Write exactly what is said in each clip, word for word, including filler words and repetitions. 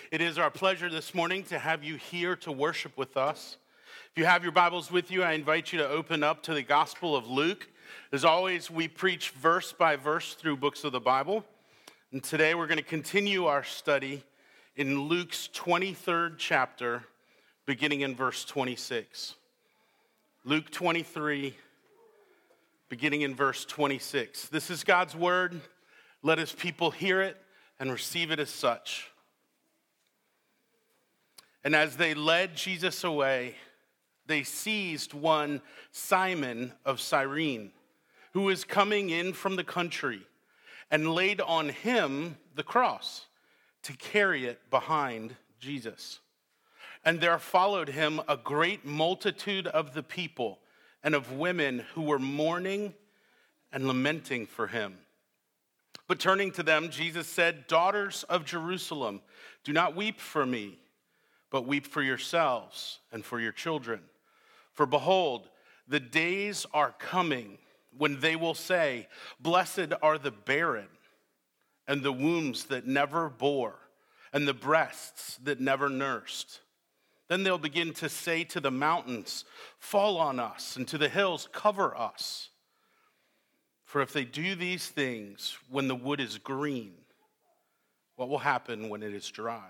It is our pleasure this morning to have you here to worship with us. If you have your Bibles with you, I invite you to open up to the Gospel of Luke. As always, we preach verse by verse through books of the Bible. And today we're going to continue our study in Luke's twenty-third chapter, beginning in verse twenty-six. Luke twenty-three, beginning in verse twenty-six. This is God's word. Let his people hear it and receive it as such. And as they led Jesus away, they seized one Simon of Cyrene, who was coming in from the country, and laid on him the cross to carry it behind Jesus. And there followed him a great multitude of the people and of women who were mourning and lamenting for him. But turning to them, Jesus said, "Daughters of Jerusalem, do not weep for me, but weep for yourselves and for your children. For behold, the days are coming when they will say, 'Blessed are the barren, and the wombs that never bore, and the breasts that never nursed.' Then they'll begin to say to the mountains, 'Fall on us,' and to the hills, 'Cover us.' For if they do these things when the wood is green, what will happen when it is dry?"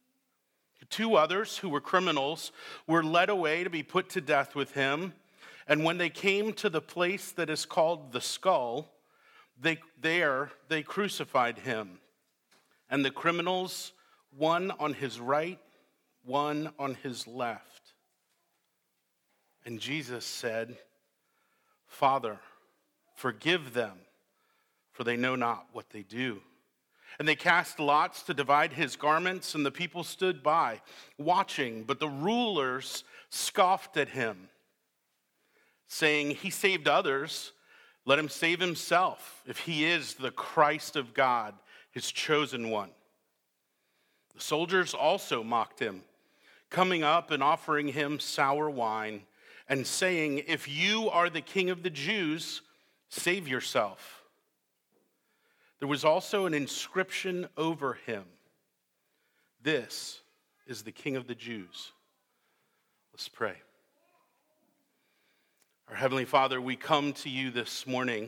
Two others who were criminals were led away to be put to death with him. And when they came to the place that is called the Skull, they, there they crucified him. And the criminals, one on his right, one on his left. And Jesus said, "Father, forgive them, for they know not what they do." And they cast lots to divide his garments, and the people stood by, watching. But the rulers scoffed at him, saying, "He saved others. Let him save himself, if he is the Christ of God, his chosen one." The soldiers also mocked him, coming up and offering him sour wine, and saying, "If you are the king of the Jews, save yourself." There was also an inscription over him, "This is the King of the Jews." Let's pray. Our Heavenly Father, we come to you this morning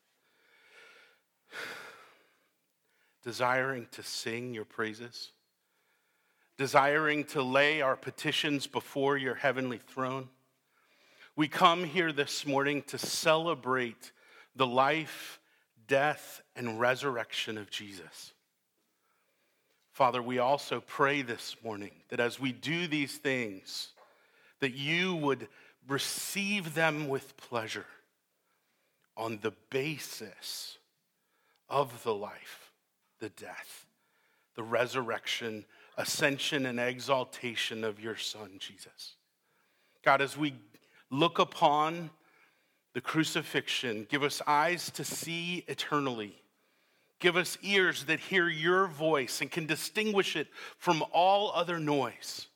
desiring to sing your praises, desiring to lay our petitions before your heavenly throne. We come here this morning to celebrate the life, death, and resurrection of Jesus. Father, we also pray this morning that as we do these things, that you would receive them with pleasure on the basis of the life, the death, the resurrection, ascension, and exaltation of your Son, Jesus. God, as we look upon the crucifixion, give us eyes to see eternally. Give us ears that hear your voice and can distinguish it from all other noise.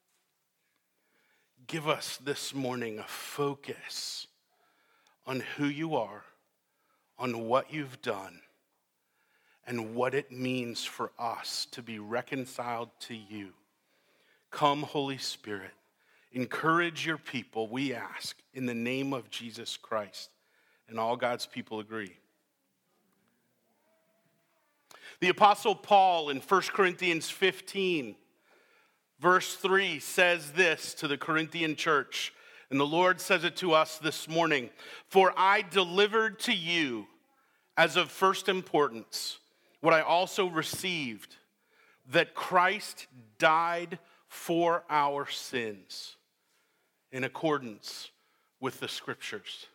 Give us this morning a focus on who you are, on what you've done, and what it means for us to be reconciled to you. Come, Holy Spirit. Encourage your people, we ask, in the name of Jesus Christ. And all God's people agree. The Apostle Paul in First Corinthians fifteen, verse three, says this to the Corinthian church, and the Lord says it to us this morning. "For I delivered to you as of first importance what I also received, that Christ died for our sins, in accordance with the scriptures."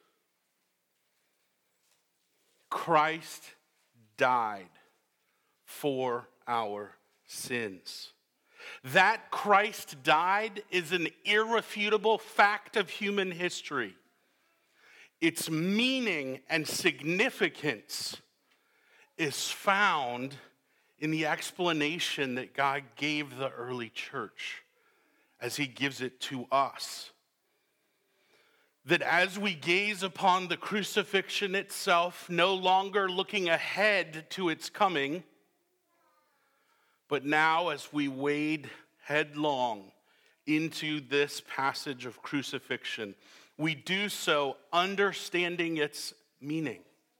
Christ died for our sins. That Christ died is an irrefutable fact of human history. Its meaning and significance is found in the explanation that God gave the early church as he gives it to us. That as we gaze upon the crucifixion itself, no longer looking ahead to its coming, But now, as we wade headlong into this passage of crucifixion, we do so understanding its meaning.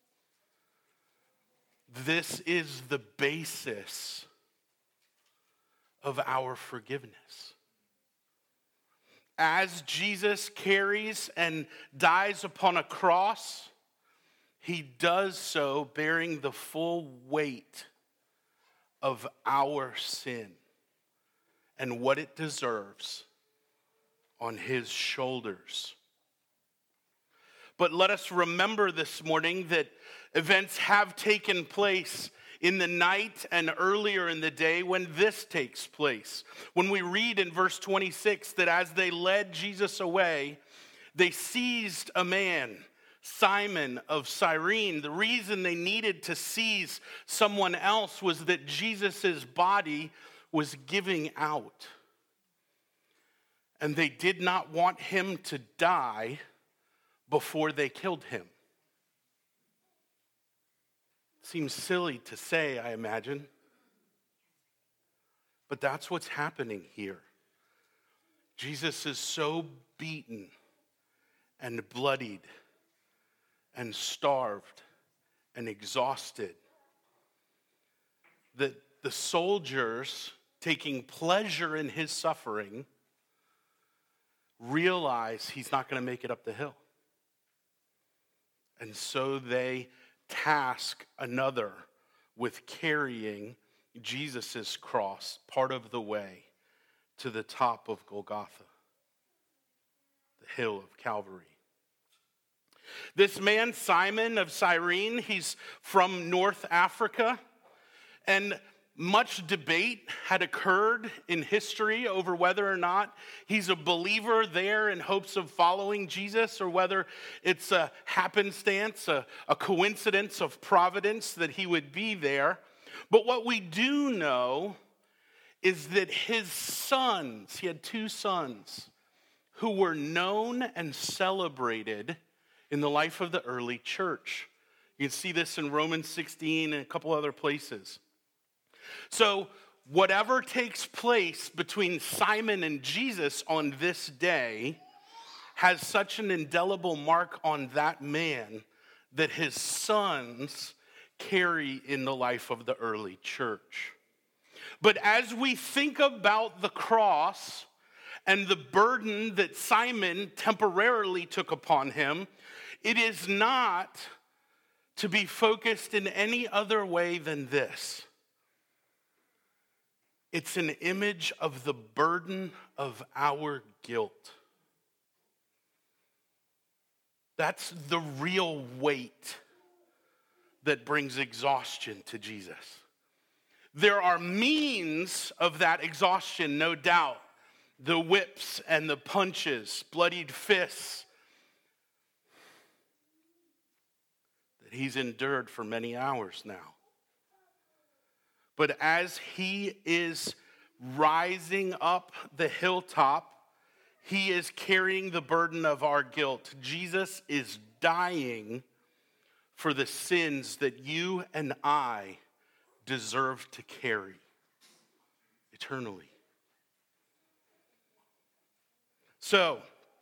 This is the basis of our forgiveness. As Jesus carries and dies upon a cross, he does so bearing the full weight of our sin and what it deserves on his shoulders. But let us remember this morning that events have taken place in the night and earlier in the day when this takes place. When we read in verse twenty-six that as they led Jesus away, they seized a man, Simon of Cyrene. The reason they needed to seize someone else was that Jesus' body was giving out. And they did not want him to die before they killed him. Seems silly to say, I imagine. But that's what's happening here. Jesus is so beaten and bloodied and starved and exhausted that the soldiers, taking pleasure in his suffering, realize he's not going to make it up the hill. And so they task another with carrying Jesus' cross part of the way to the top of Golgotha, the hill of Calvary. This man, Simon of Cyrene, he's from North Africa, and much debate had occurred in history over whether or not he's a believer there in hopes of following Jesus, or whether it's a happenstance, a, a coincidence of providence that he would be there. But what we do know is that his sons, he had two sons, who were known and celebrated in the life of the early church. You can see this in Romans sixteen and a couple other places. So whatever takes place between Simon and Jesus on this day has such an indelible mark on that man that his sons carry in the life of the early church. But as we think about the cross and the burden that Simon temporarily took upon him, it is not to be focused in any other way than this. It's an image of the burden of our guilt. That's the real weight that brings exhaustion to Jesus. There are means of that exhaustion, no doubt. The whips and the punches, bloodied fists that he's endured for many hours now. But as he is rising up the hilltop, he is carrying the burden of our guilt. Jesus is dying for the sins that you and I deserve to carry eternally. So,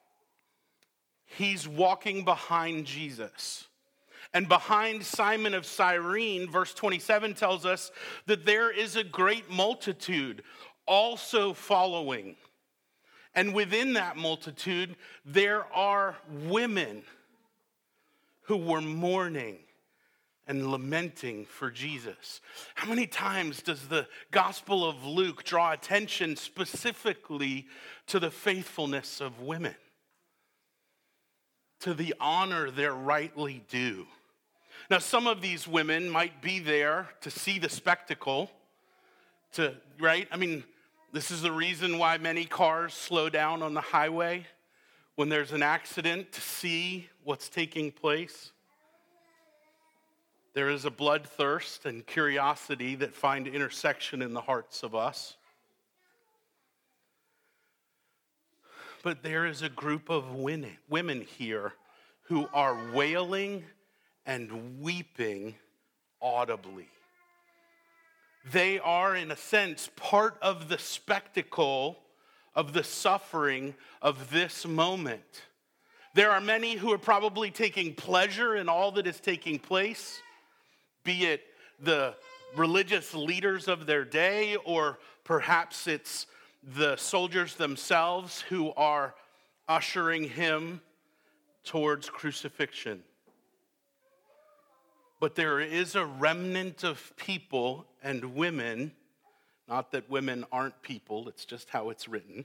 he's walking behind Jesus. And behind Simon of Cyrene, verse twenty-seven tells us that there is a great multitude also following. And within that multitude, there are women who were mourning and lamenting for Jesus. How many times does the Gospel of Luke draw attention specifically to the faithfulness of women, to the honor they're rightly due? Now, some of these women might be there to see the spectacle, to, right? I mean, this is the reason why many cars slow down on the highway when there's an accident, to see what's taking place. There is a bloodthirst and curiosity that find intersection in the hearts of us. But there is a group of women, women here who are wailing and weeping audibly. They are, in a sense, part of the spectacle of the suffering of this moment. There are many who are probably taking pleasure in all that is taking place, be it the religious leaders of their day, or perhaps it's the soldiers themselves who are ushering him towards crucifixion. But there is a remnant of people and women, not that women aren't people, it's just how it's written,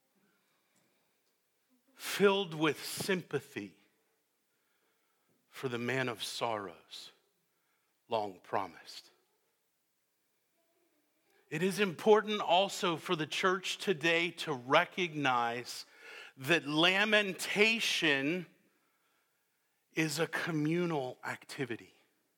filled with sympathy for the man of sorrows, long promised. It is important also for the church today to recognize that lamentation is a communal activity.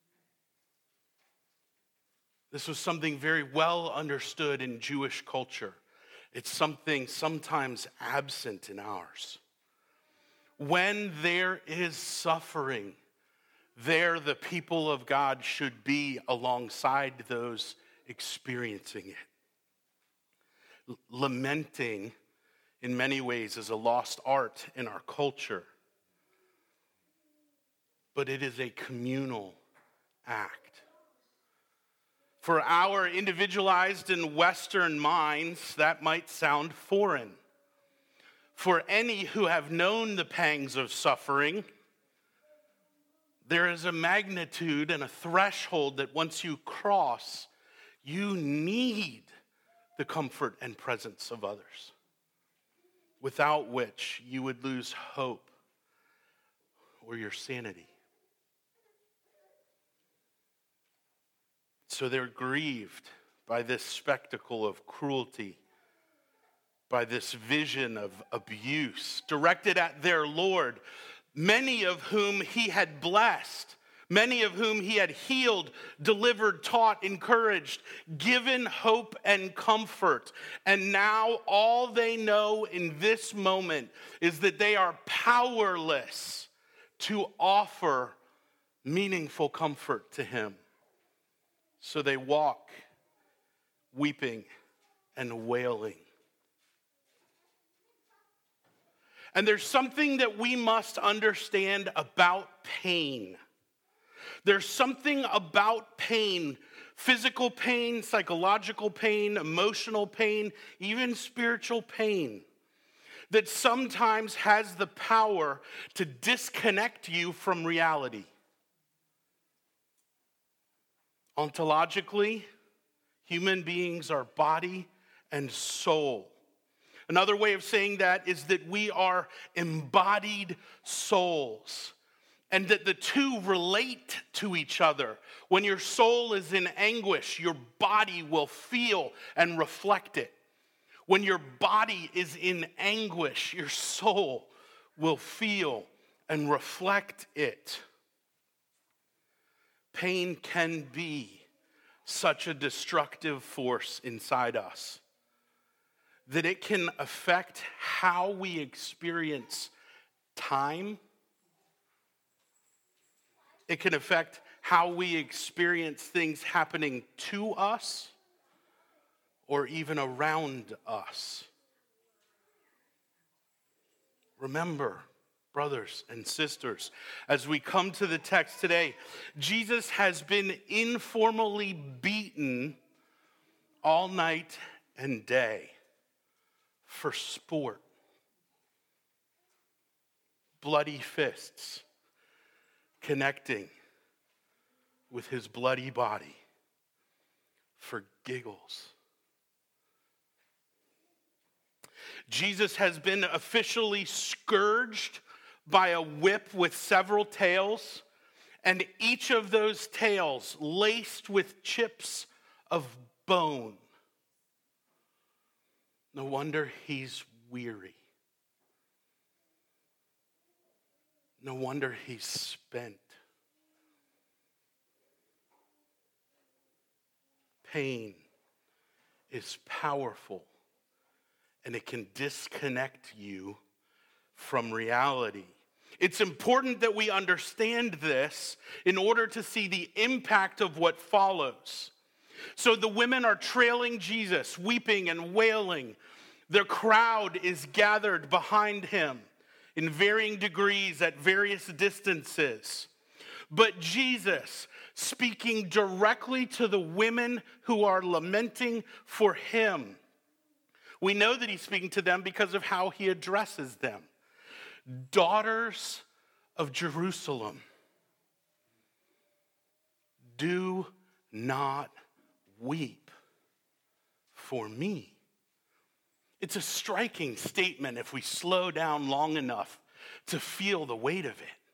This was something very well understood in Jewish culture. It's something sometimes absent in ours. When there is suffering, there the people of God should be alongside those experiencing it. L- lamenting, in many ways, is a lost art in our culture. But it is a communal act. For our individualized and Western minds, that might sound foreign. For any who have known the pangs of suffering, there is a magnitude and a threshold that once you cross, you need the comfort and presence of others, without which you would lose hope or your sanity. So they're grieved by this spectacle of cruelty, by this vision of abuse directed at their Lord, many of whom he had blessed, many of whom he had healed, delivered, taught, encouraged, given hope and comfort. And now all they know in this moment is that they are powerless to offer meaningful comfort to him. So they walk, weeping and wailing. And there's something that we must understand about pain. There's something about pain, physical pain, psychological pain, emotional pain, even spiritual pain, that sometimes has the power to disconnect you from reality. Ontologically, human beings are body and soul. Another way of saying that is that we are embodied souls, and that the two relate to each other. When your soul is in anguish, your body will feel and reflect it. When your body is in anguish, your soul will feel and reflect it. Pain can be such a destructive force inside us that it can affect how we experience time. It can affect how we experience things happening to us or even around us. Remember, brothers and sisters, as we come to the text today, Jesus has been informally beaten all night and day for sport. Bloody fists connecting with his bloody body for giggles. Jesus has been officially scourged by a whip with several tails, and each of those tails laced with chips of bone. No wonder he's weary. No wonder he's spent. Pain is powerful, and it can disconnect you from reality. It's important that we understand this in order to see the impact of what follows. So the women are trailing Jesus, weeping and wailing. The crowd is gathered behind him in varying degrees at various distances. But Jesus, speaking directly to the women who are lamenting for him, we know that he's speaking to them because of how he addresses them. Daughters of Jerusalem, do not weep for me. It's a striking statement if we slow down long enough to feel the weight of it.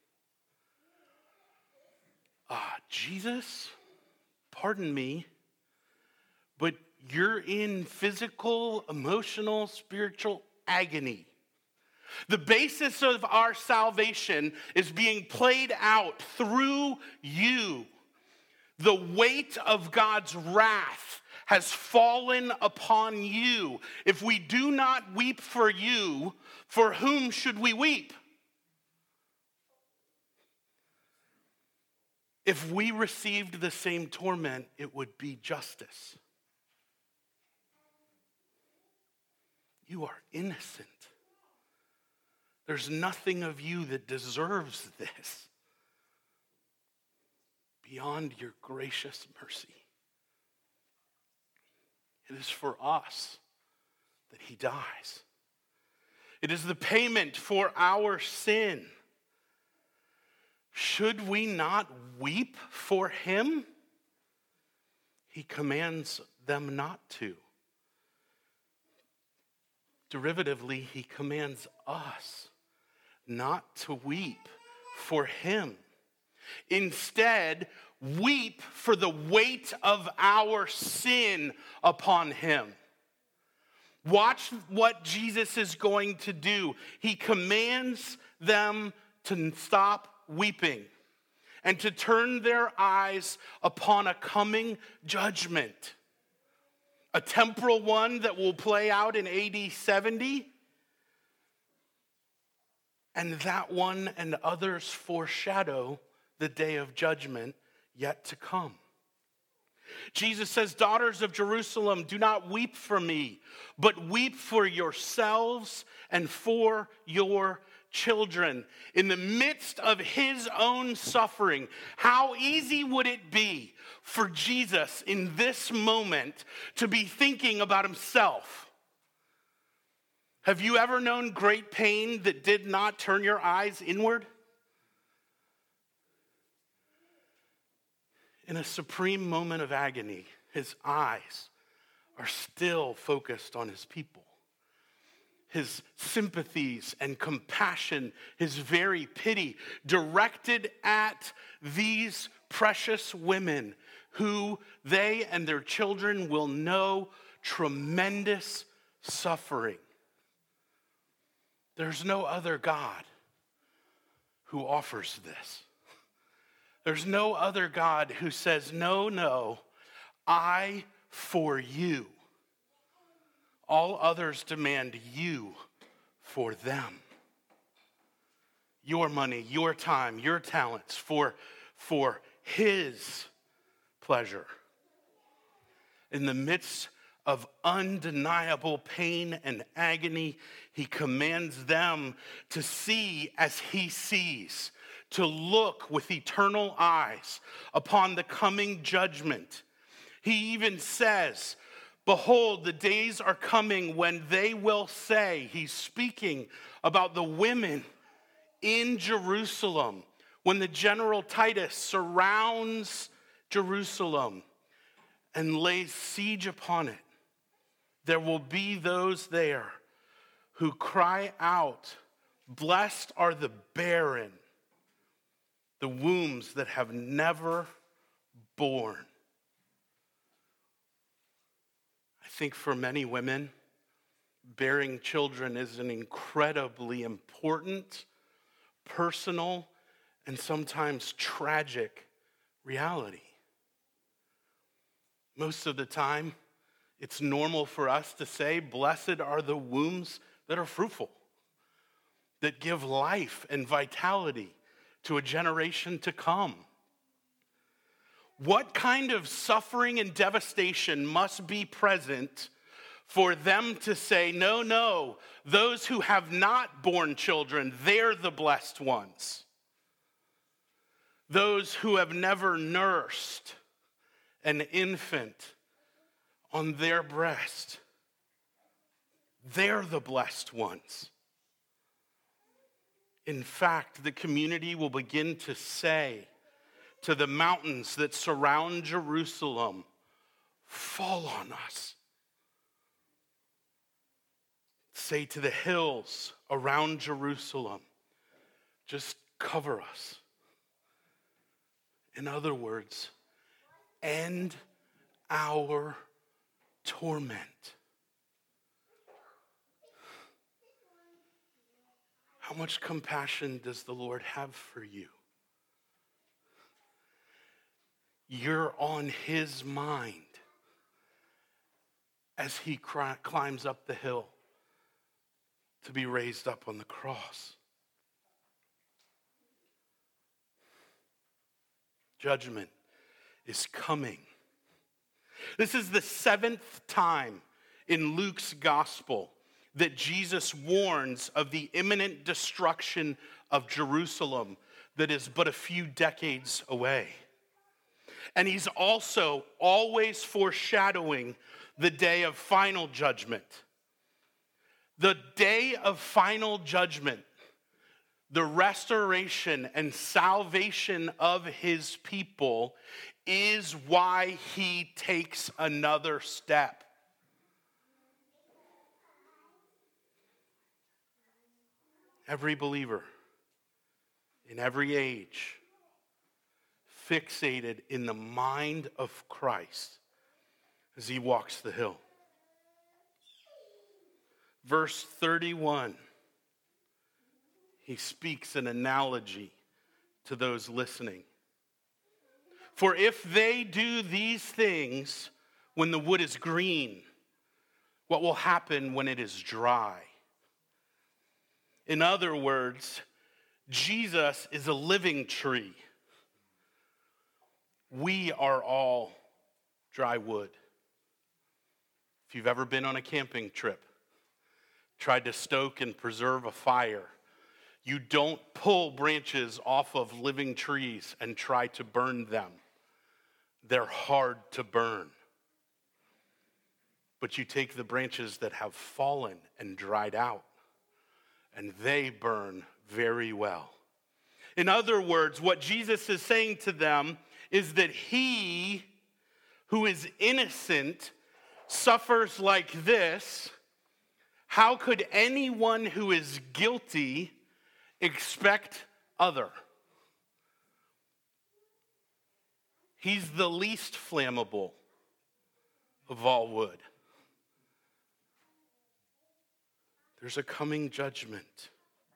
Ah, Jesus, pardon me, but you're in physical, emotional, spiritual agony. The basis of our salvation is being played out through you. The weight of God's wrath has fallen upon you. If we do not weep for you, for whom should we weep? If we received the same torment, it would be justice. You are innocent. There's nothing of you that deserves this beyond your gracious mercy. It is for us that he dies. It is the payment for our sin. Should we not weep for him? He commands them not to. Derivatively, he commands us not to weep for him. Instead, weep for the weight of our sin upon him. Watch what Jesus is going to do. He commands them to stop weeping and to turn their eyes upon a coming judgment. A temporal one that will play out in A D seventy. And that one and others foreshadow the day of judgment yet to come. Jesus says, daughters of Jerusalem, do not weep for me, but weep for yourselves and for your children. In the midst of his own suffering, how easy would it be for Jesus in this moment to be thinking about himself? Have you ever known great pain that did not turn your eyes inward? In a supreme moment of agony, his eyes are still focused on his people. His sympathies and compassion, his very pity, directed at these precious women who they and their children will know tremendous suffering. There's no other God who offers this. There's no other God who says, no, no, I for you. All others demand you for them. Your money, your time, your talents for, for his pleasure. In the midst of undeniable pain and agony, he commands them to see as he sees, to look with eternal eyes upon the coming judgment. He even says, behold, the days are coming when they will say, he's speaking about the women in Jerusalem, when the general Titus surrounds Jerusalem and lays siege upon it. There will be those there who cry out, blessed are the barren, the wombs that have never born. I think for many women, bearing children is an incredibly important, personal, and sometimes tragic reality. Most of the time, it's normal for us to say, blessed are the wombs that are fruitful, that give life and vitality to a generation to come. What kind of suffering and devastation must be present for them to say, no, no, those who have not borne children, they're the blessed ones. Those who have never nursed an infant on their breast, they're the blessed ones. In fact, the community will begin to say to the mountains that surround Jerusalem, fall on us. Say to the hills around Jerusalem, just cover us. In other words, end our torment. How much compassion does the Lord have for you? You're on his mind as he cri- climbs up the hill to be raised up on the cross. Judgment is coming. This is the seventh time in Luke's gospel that Jesus warns of the imminent destruction of Jerusalem that is but a few decades away. And he's also always foreshadowing the day of final judgment. The day of final judgment, the restoration and salvation of his people, is why he takes another step. Every believer in every age, fixated in the mind of Christ as he walks the hill. Verse thirty-one, he speaks an analogy to those listening. For if they do these things when the wood is green, what will happen when it is dry? In other words, Jesus is a living tree. We are all dry wood. If you've ever been on a camping trip, tried to stoke and preserve a fire, you don't pull branches off of living trees and try to burn them. They're hard to burn. But you take the branches that have fallen and dried out, and they burn very well. In other words, what Jesus is saying to them is that he who is innocent suffers like this. How could anyone who is guilty expect other? He's the least flammable of all wood. There's a coming judgment.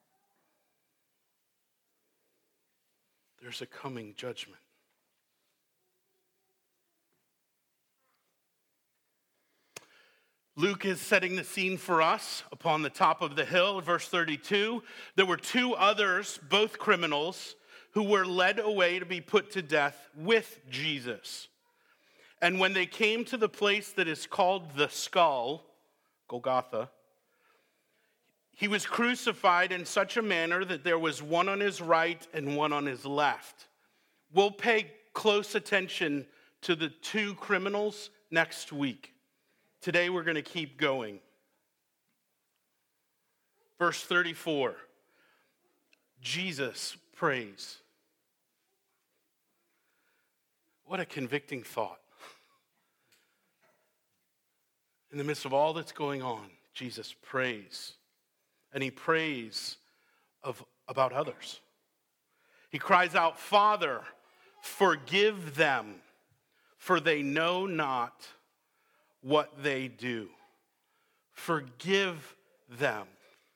There's a coming judgment. Luke is setting the scene for us upon the top of the hill. Verse thirty-two, there were two others, both criminals, who were led away to be put to death with Jesus. And when they came to the place that is called the Skull, Golgotha, he was crucified in such a manner that there was one on his right and one on his left. We'll pay close attention to the two criminals next week. Today we're going to keep going. Verse thirty-four, Jesus prays. What a convicting thought. In the midst of all that's going on, Jesus prays. And he prays of, about others. He cries out, Father, forgive them, for they know not what they do. Forgive them.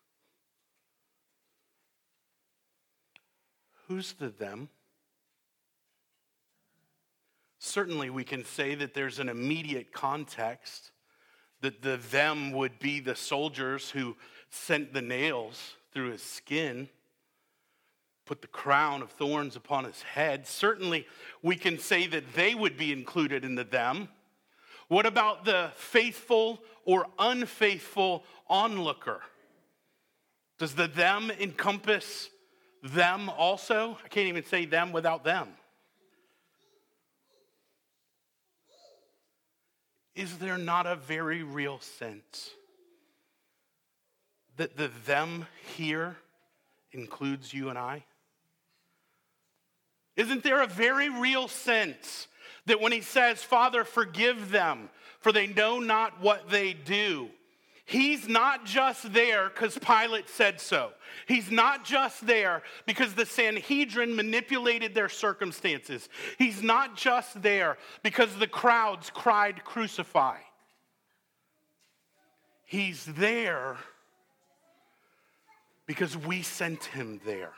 Who's the them? Certainly we can say that there's an immediate context, that the them would be the soldiers who sent the nails through his skin. put the crown of thorns upon his head. Certainly, we can say that they would be included in the them. What about the faithful or unfaithful onlooker? Does the them encompass them also? I can't even say them without them. Is there not a very real sense that the them here includes you and I? Isn't there a very real sense that when he says, Father, forgive them, for they know not what they do, he's not just there because Pilate said so. He's not just there because the Sanhedrin manipulated their circumstances. He's not just there because the crowds cried, crucify. He's there because we sent him there.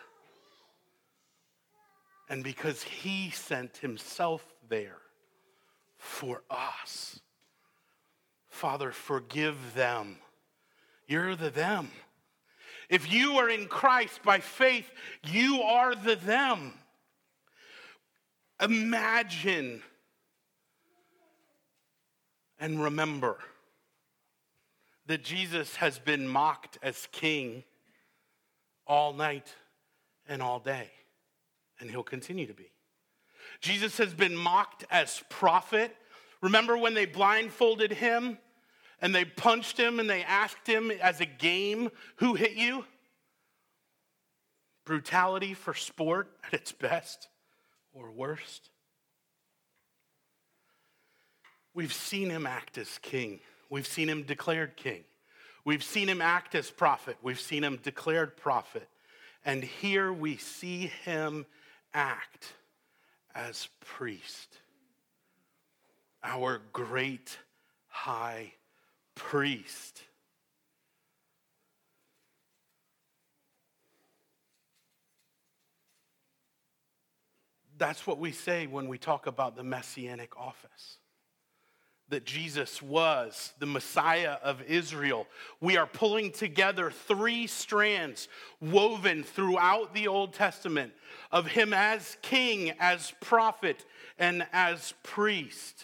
And because he sent himself there for us. Father, forgive them. You're the them. If you are in Christ by faith, you are the them. Imagine and remember that Jesus has been mocked as king all night and all day, and he'll continue to be. Jesus has been mocked as prophet. Remember when they blindfolded him and they punched him and they asked him as a game, who hit you? Brutality for sport at its best or worst. We've seen him act as king. We've seen him declared king. We've seen him act as prophet. We've seen him declared prophet. And here we see him act as priest. Our great high priest. That's what we say when we talk about the messianic office. That Jesus was the Messiah of Israel. We are pulling together three strands woven throughout the Old Testament of him as king, as prophet, and as priest.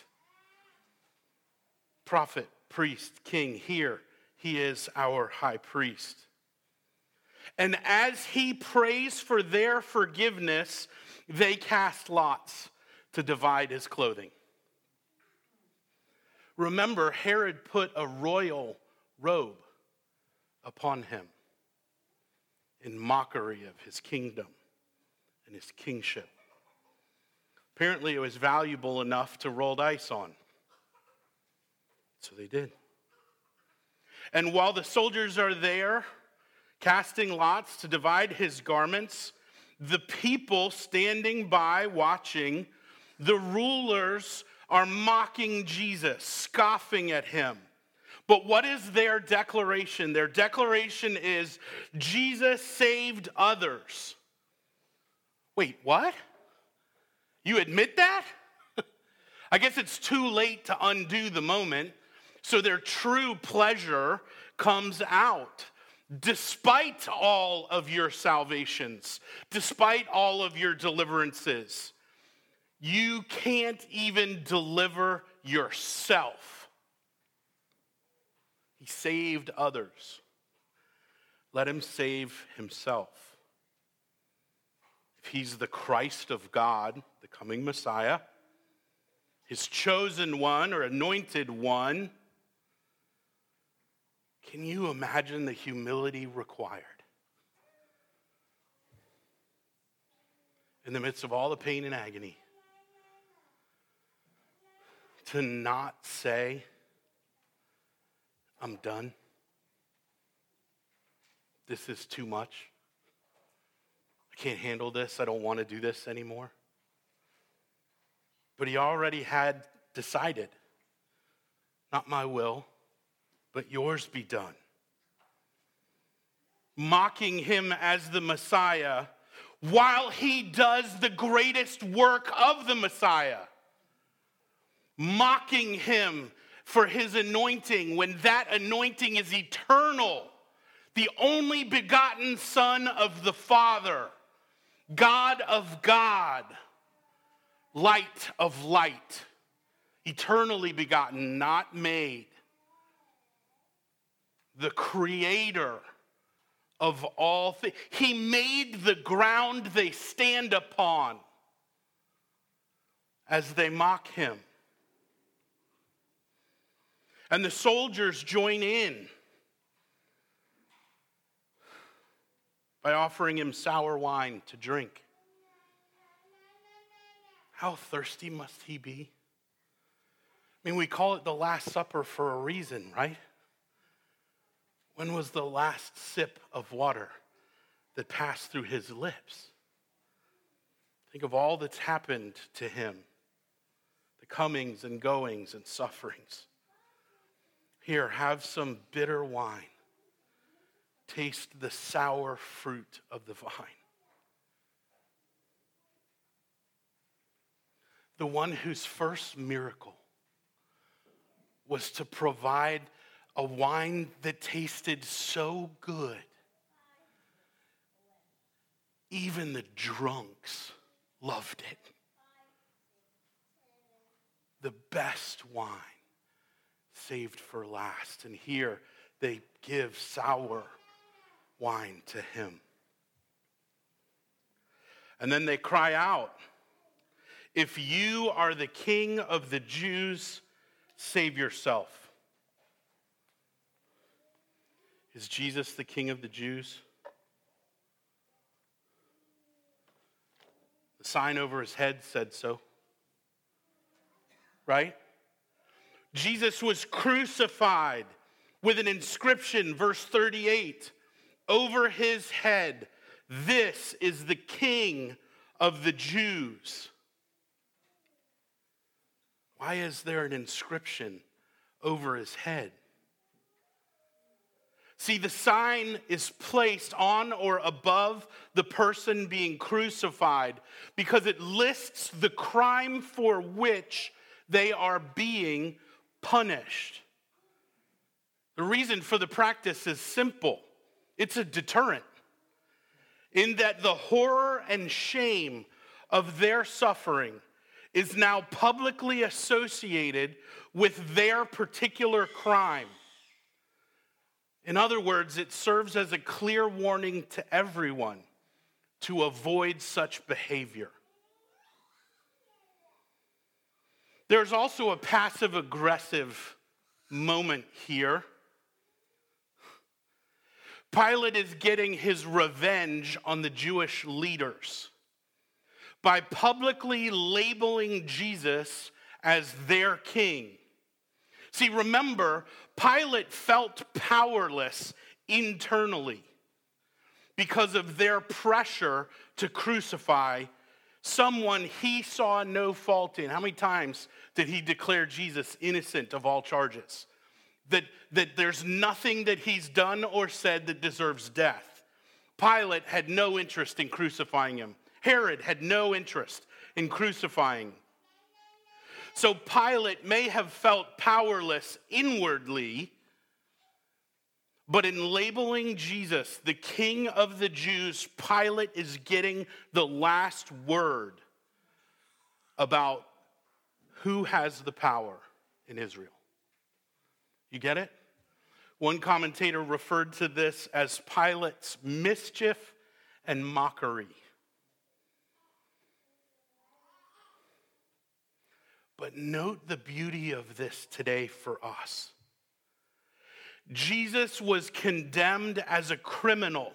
Prophet, priest, king. Here, he is our high priest. And as he prays for their forgiveness, they cast lots to divide his clothing. Remember, Herod put a royal robe upon him in mockery of his kingdom and his kingship. Apparently, it was valuable enough to roll dice on. So they did. And while the soldiers are there casting lots to divide his garments, the people standing by watching, the rulers are mocking Jesus, scoffing at him. But what is their declaration? Their declaration is, Jesus saved others. Wait, what? You admit that? I guess it's too late to undo the moment, so their true pleasure comes out. Despite all of your salvations, despite all of your deliverances, you can't even deliver yourself. He saved others. Let him save himself. If he's the Christ of God, the coming Messiah, his chosen one or anointed one, can you imagine the humility required? In the midst of all the pain and agony, to not say, I'm done. This is too much. I can't handle this. I don't want to do this anymore. But he already had decided, not my will, but yours be done. Mocking him as the Messiah while he does the greatest work of the Messiah. Mocking him for his anointing when that anointing is eternal. The only begotten Son of the Father. God of God, light of light, eternally begotten, not made, the creator of all things. He made the ground they stand upon as they mock him. And the soldiers join in by offering him sour wine to drink. How thirsty must he be? I mean, we call it the Last Supper for a reason, right? When was the last sip of water that passed through his lips? Think of all that's happened to him, the comings and goings and sufferings. Here, have some bitter wine. Taste the sour fruit of the vine. The one whose first miracle was to provide a wine that tasted so good, even the drunks loved it. The best wine saved for last. And here they give sour wine to him. And then they cry out, "If you are the King of the Jews, save yourself." Is Jesus the King of the Jews? The sign over his head said so. Right? Jesus was crucified with an inscription, verse thirty-eight, over his head. "This is the King of the Jews." Why is there an inscription over his head? See, the sign is placed on or above the person being crucified because it lists the crime for which they are being punished. The reason for the practice is simple. It's a deterrent, in that the horror and shame of their suffering is now publicly associated with their particular crime. In other words, it serves as a clear warning to everyone to avoid such behavior. There's also a passive-aggressive moment here. Pilate is getting his revenge on the Jewish leaders by publicly labeling Jesus as their king. See, remember, Pilate felt powerless internally because of their pressure to crucify someone he saw no fault in. How many times did he declare Jesus innocent of all charges? That, that there's nothing that he's done or said that deserves death. Pilate had no interest in crucifying him. Herod had no interest in crucifying. So Pilate may have felt powerless inwardly, but in labeling Jesus the King of the Jews, Pilate is getting the last word about who has the power in Israel. You get it? One commentator referred to this as Pilate's mischief and mockery. But note the beauty of this today for us. Jesus was condemned as a criminal,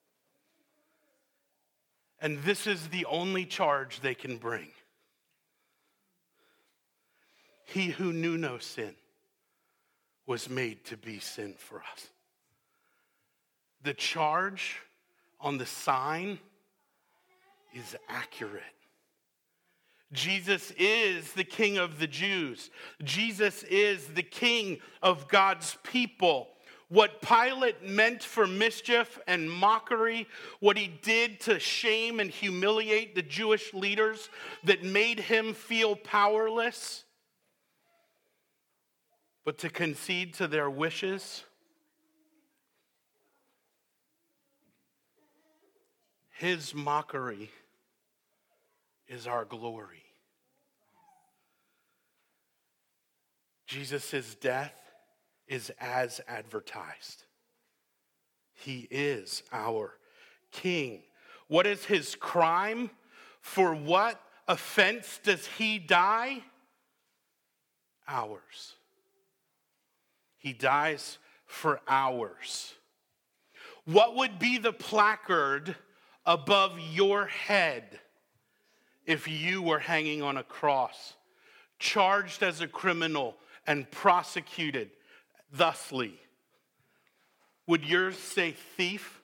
and this is the only charge they can bring. He who knew no sin was made to be sin for us. The charge on the sign is accurate. Jesus is the King of the Jews. Jesus is the King of God's people. What Pilate meant for mischief and mockery, what he did to shame and humiliate the Jewish leaders that made him feel powerless, but to concede to their wishes, his mockery is our glory. Jesus' death is as advertised. He is our King. What is his crime? For what offense does he die? Ours. He dies for ours. What would be the placard above your head if you were hanging on a cross, charged as a criminal and prosecuted thusly? Would yours say thief?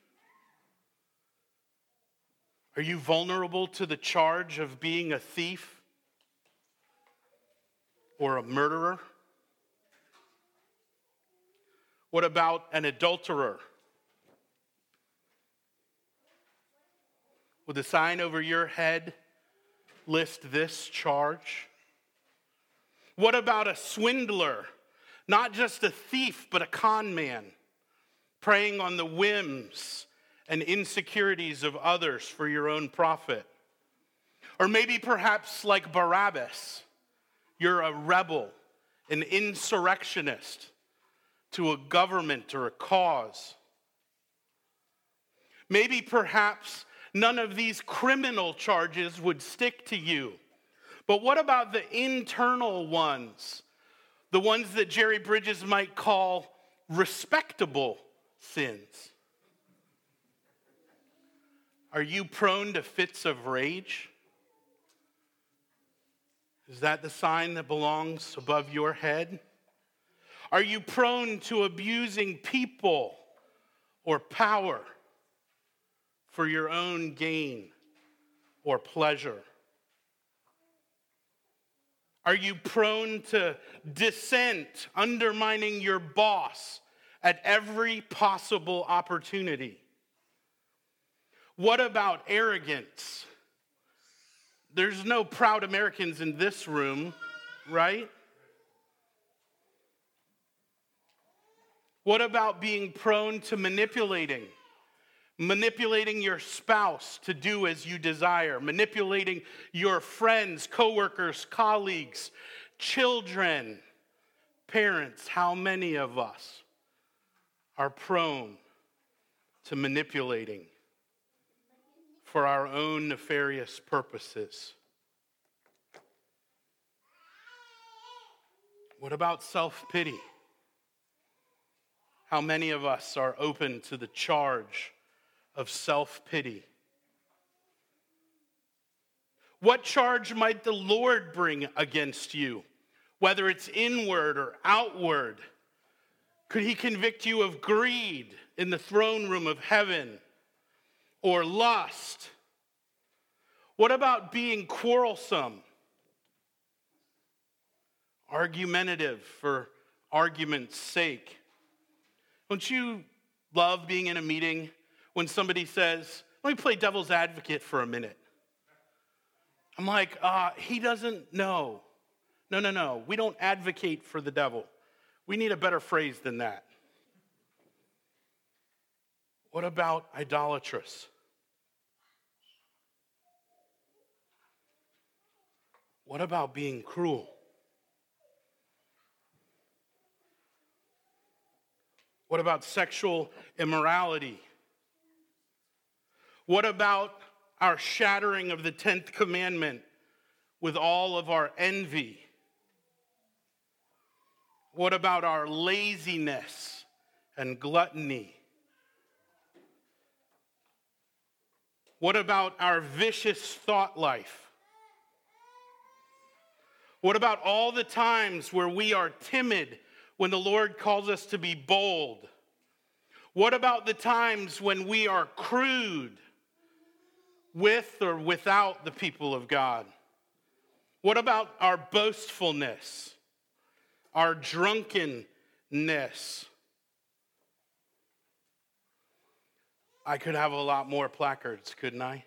Are you vulnerable to the charge of being a thief or a murderer? What about an adulterer? Would the sign over your head list this charge? What about a swindler? Not just a thief, but a con man, preying on the whims and insecurities of others for your own profit. Or maybe perhaps like Barabbas, you're a rebel, an insurrectionist to a government or a cause. Maybe perhaps none of these criminal charges would stick to you. But what about the internal ones? The ones that Jerry Bridges might call respectable sins. Are you prone to fits of rage? Is that the sign that belongs above your head? Are you prone to abusing people or power for your own gain or pleasure? Are you prone to dissent, undermining your boss at every possible opportunity? What about arrogance? There's no proud Americans in this room, right? What about being prone to manipulating? Manipulating your spouse to do as you desire, manipulating your friends, coworkers, colleagues, children, parents. How many of us are prone to manipulating for our own nefarious purposes? What about self-pity? How many of us are open to the charge of self-pity? What charge might the Lord bring against you, whether it's inward or outward? Could he convict you of greed in the throne room of heaven, or lust? What about being quarrelsome, argumentative for argument's sake? Don't you love being in a meeting when somebody says, let me play devil's advocate for a minute? I'm like, uh, he doesn't know. No, no, no. We don't advocate for the devil. We need a better phrase than that. What about idolatrous? What about being cruel? What about sexual immorality? What about our shattering of the tenth commandment with all of our envy? What about our laziness and gluttony? What about our vicious thought life? What about all the times where we are timid when the Lord calls us to be bold? What about the times when we are crude with or without the people of God? What about our boastfulness, our drunkenness? I could have a lot more placards, couldn't I?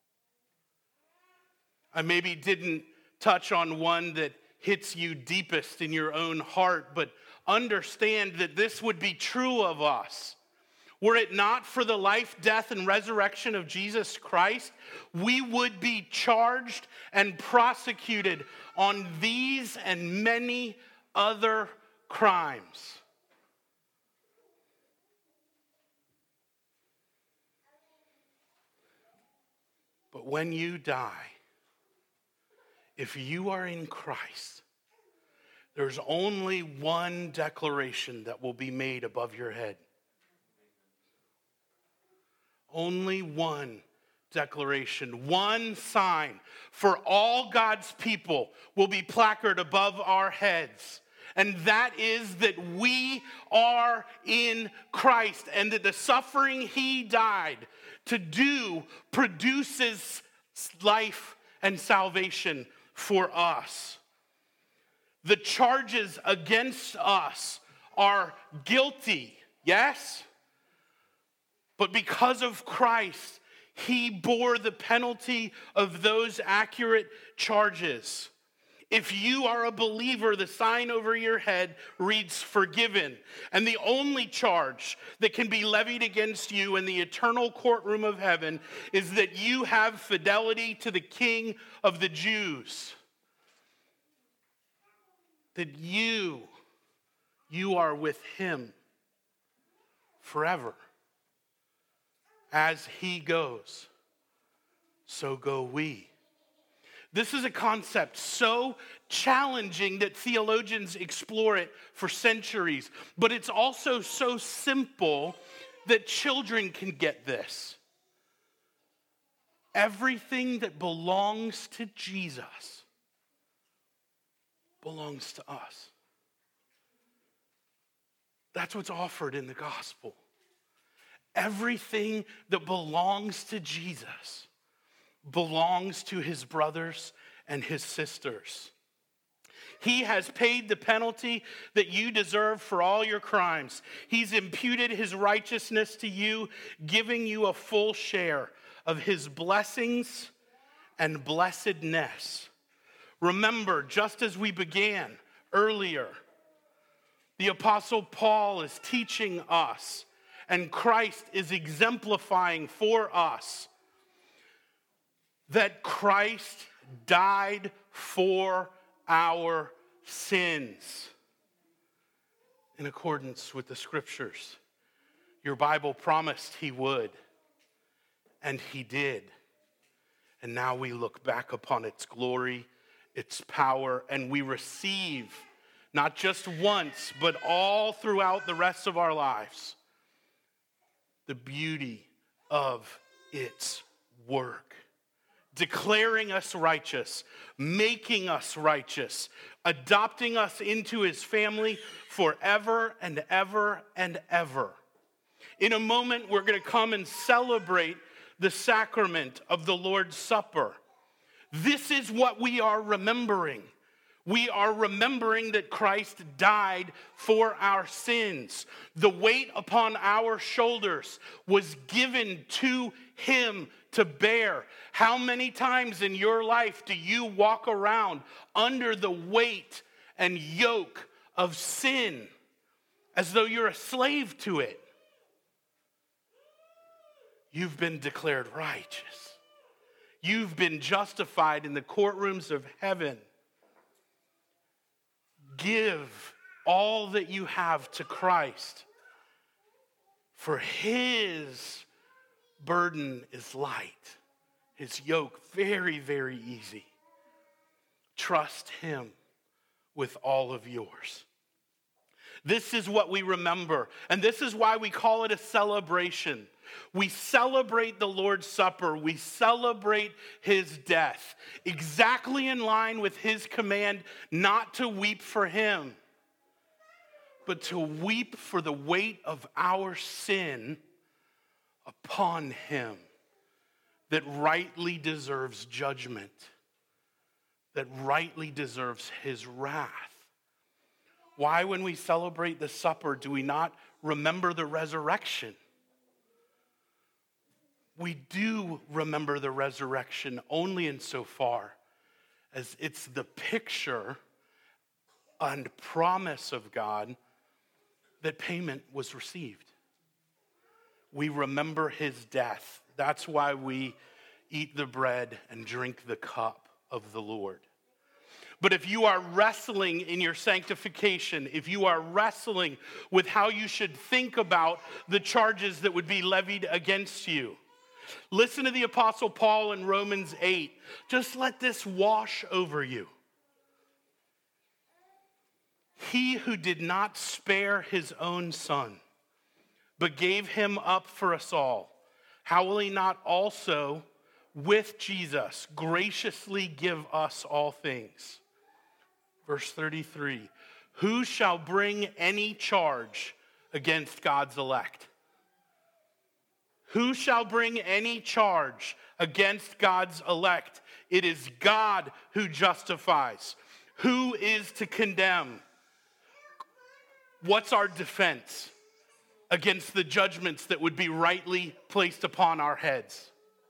I maybe didn't touch on one that hits you deepest in your own heart, but understand that this would be true of us. Were it not for the life, death, and resurrection of Jesus Christ, we would be charged and prosecuted on these and many other crimes. But when you die, if you are in Christ, there's only one declaration that will be made above your head. Only one declaration, one sign for all God's people will be placarded above our heads. And that is that we are in Christ and that the suffering he died to do produces life and salvation for us. The charges against us are guilty, yes? But because of Christ, he bore the penalty of those accurate charges. If you are a believer, the sign over your head reads forgiven. And the only charge that can be levied against you in the eternal courtroom of heaven is that you have fidelity to the King of the Jews. That you, you are with him forever. As he goes, so go we. This is a concept so challenging that theologians explore it for centuries, but it's also so simple that children can get this. Everything that belongs to Jesus belongs to us. That's what's offered in the gospel. Everything that belongs to Jesus belongs to his brothers and his sisters. He has paid the penalty that you deserve for all your crimes. He's imputed his righteousness to you, giving you a full share of his blessings and blessedness. Remember, just as we began earlier, the Apostle Paul is teaching us, and Christ is exemplifying for us, that Christ died for our sins in accordance with the scriptures. Your Bible promised he would, and he did. And now we look back upon its glory, its power, and we receive, not just once, but all throughout the rest of our lives, the beauty of its work. Declaring us righteous, making us righteous, adopting us into his family forever and ever and ever. In a moment, we're going to come and celebrate the sacrament of the Lord's Supper. This is what we are remembering. We are remembering that Christ died for our sins. The weight upon our shoulders was given to him to bear. How many times in your life do you walk around under the weight and yoke of sin as though you're a slave to it? You've been declared righteous. You've been justified in the courtrooms of heaven. Give all that you have to Christ, for his burden is light, his yoke very, very easy. Trust him with all of yours. This is what we remember, and this is why we call it a celebration. We celebrate the Lord's Supper. We celebrate his death, exactly in line with his command not to weep for him, but to weep for the weight of our sin upon him that rightly deserves judgment, that rightly deserves his wrath. Why, when we celebrate the supper, do we not remember the resurrection? We do remember the resurrection only insofar as it's the picture and promise of God that payment was received. we remember his death. That's why we eat the bread and drink the cup of the Lord. But if you are wrestling in your sanctification, if you are wrestling with how you should think about the charges that would be levied against you, listen to the Apostle Paul in Romans eight. Just let this wash over you. He who did not spare his own son, but gave him up for us all, how will he not also, with Jesus, graciously give us all things? Verse thirty-three, who shall bring any charge against God's elect? Who shall bring any charge against God's elect? It is God who justifies. Who is to condemn? What's our defense against the judgments that would be rightly placed upon our heads?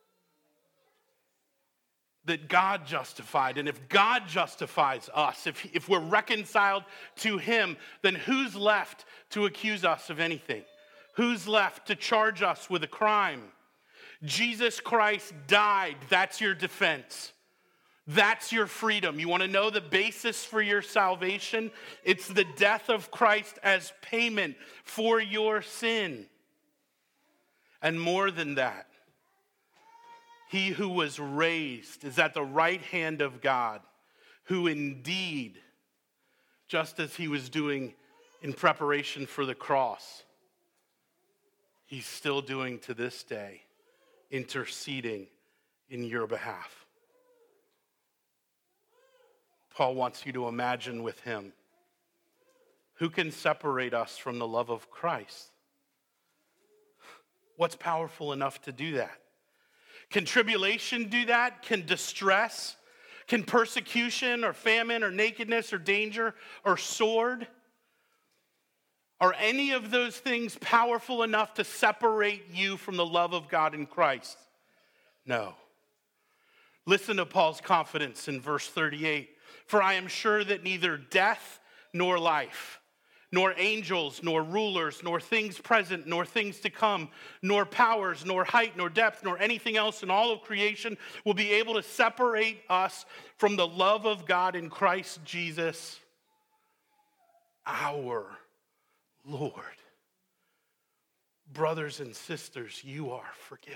That God justified. And if God justifies us, if, if we're reconciled to him, then who's left to accuse us of anything? Who's left to charge us with a crime? Jesus Christ died. That's your defense. That's your freedom. You want to know the basis for your salvation? It's the death of Christ as payment for your sin. And more than that, he who was raised is at the right hand of God, who indeed, just as he was doing in preparation for the cross, he's still doing to this day, interceding in your behalf. Paul wants you to imagine with him, who can separate us from the love of Christ? What's powerful enough to do that? Can tribulation do that? Can distress? Can persecution or famine or nakedness or danger or sword? Are any of those things powerful enough to separate you from the love of God in Christ? No. Listen to Paul's confidence in verse thirty-eight. For I am sure that neither death nor life, nor angels, nor rulers, nor things present, nor things to come, nor powers, nor height, nor depth, nor anything else in all of creation will be able to separate us from the love of God in Christ Jesus, our Lord. Brothers and sisters, you are forgiven.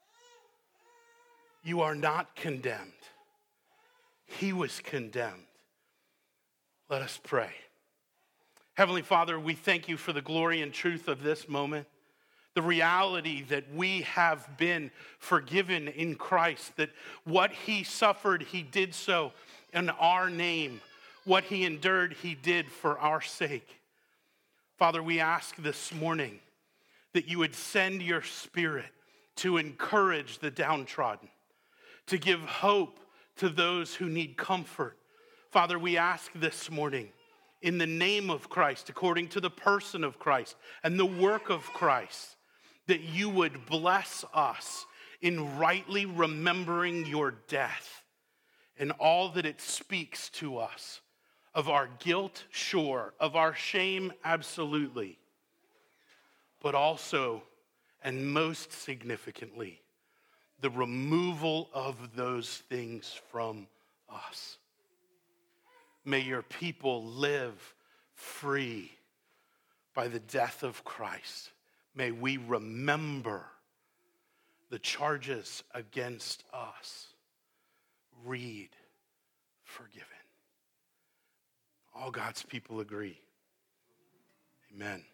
You are not condemned. He was condemned. Let us pray. Heavenly Father, we thank you for the glory and truth of this moment, the reality that we have been forgiven in Christ, that what he suffered, he did so in our name. What he endured, he did for our sake. Father, we ask this morning that you would send your Spirit to encourage the downtrodden, to give hope to those who need comfort. Father, we ask this morning, in the name of Christ, according to the person of Christ and the work of Christ, that you would bless us in rightly remembering your death and all that it speaks to us, of our guilt, sure, of our shame, absolutely, but also, and most significantly, the removal of those things from us. May your people live free by the death of Christ. May we remember the charges against us. Read, forgiven. All God's people agree. Amen.